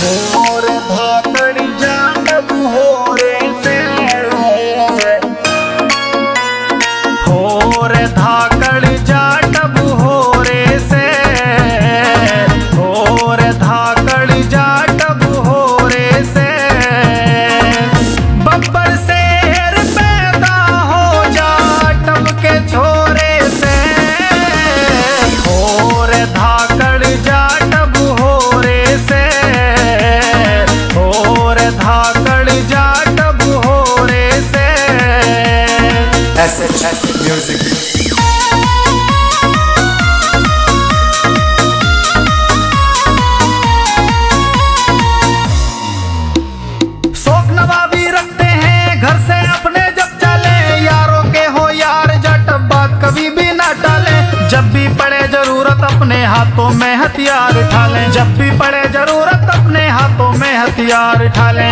और धाकड़ी जानब हो रे से हो रे धाकड़ी जानब हो रे से हो रे धाकड़ी जानब हो रे से बब्बर शेर पैदा हो जाटब के छोरे से हो रे धाकड़ी जानब हो रे से धाकड़ जाटब हो रे से। ऐसे म्यूजिक शौक नवाबी रखते हैं घर से अपने जब चले यारों के हो यार जटब बात कभी भी ना टाले जब भी पड़े जरूरत अपने हाथों में हथियार उठा लें जब भी पड़े जरूरत अपने हाथों में हथियार उठा लें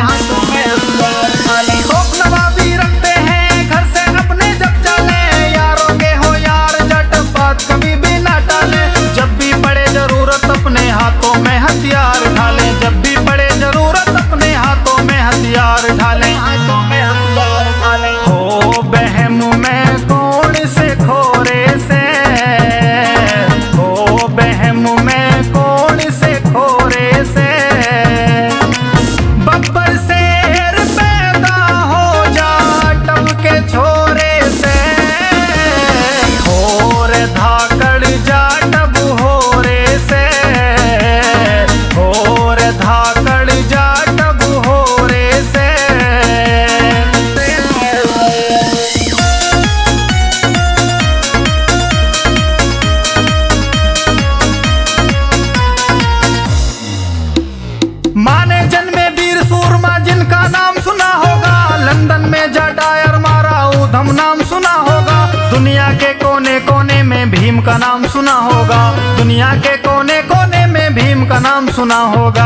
शौक नवाबी रखते हैं घर से अपने जब चले यारों के हो यार जटब बात कभी भी ना टाले जब भी पड़े जरूरत अपने हाथों में हथियार उठा लें जब भी पड़े जरूरत अपने हाथों में हथियार उठा लें हो बहम में कौन से खोरे से हो बहम में कौन से खोरे से बब्बर शेर पैदा हो जाटब के छोरे से हो रे धाकड़ जाटब हो रे से हो रे धाकड़ जाटब हो रे से। माने जन्मे वीर सूरमा जिनका नाम सुना होगा लंदन में जाटायर मारा ऊधम नाम सुना होगा दुनिया के कोने कोने में भीम का नाम सुना होगा दुनिया के कोने कोने में भीम का नाम सुना होगा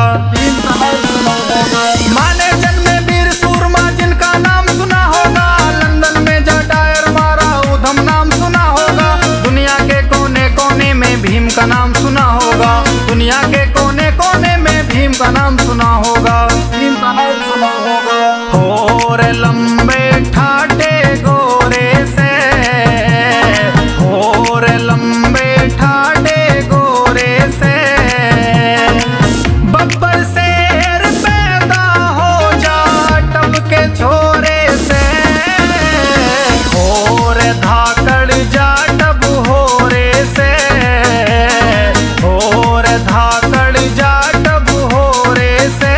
माने जन्मे वीर सूरमा जिनका नाम सुना होगा लंदन में जाटायर मारा ऊधम नाम सुना होगा दुनिया के कोने कोने में भीम का नाम सुना होगा दुनिया के कोने कोने में भीम का नाम सुना होगा भीम का नाम सुना होगा हो रे लंबे ठाटे गोरे से हो रे लंबे ठाटे गोरे से बब्बर शेर पैदा हो जाटब के छोरे से हो रे धाकड़ जाटब हो रे से हो रे धाकड़ जाटब हो रे से।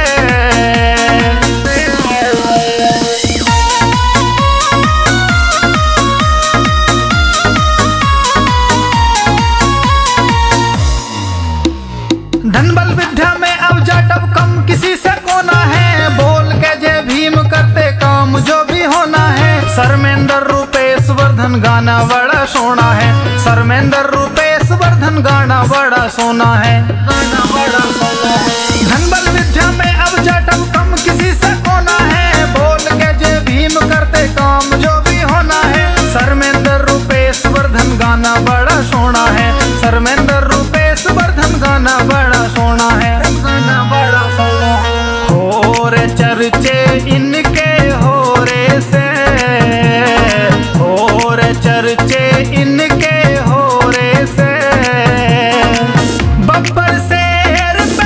धनबल विद्या में अब जाटब कम किसी से कोना है बोल के जय भीम करते काम जो भी होना है शर्मेंद्र रूपेश वर्धन गाना बड़ा सोना है शर्मेंद्र रूपेश वर्धन गाना बड़ा सोना है गाना बड़ा सोना है। धनबल विद्या में अब जाटब कम किसी से कोना है बोल के जय भीम करते काम जो भी होना है शर्मेंद्र रूपेश वर्धन गाना बड़ा सोना है शर्मेंद्र रूपेश वर्धन गाना बड़ा सोना है गाना बड़ा सोना है हो रे चर्चे इनके हो रे से हो रे चर्चे इनके हो रे से बब्बर शेर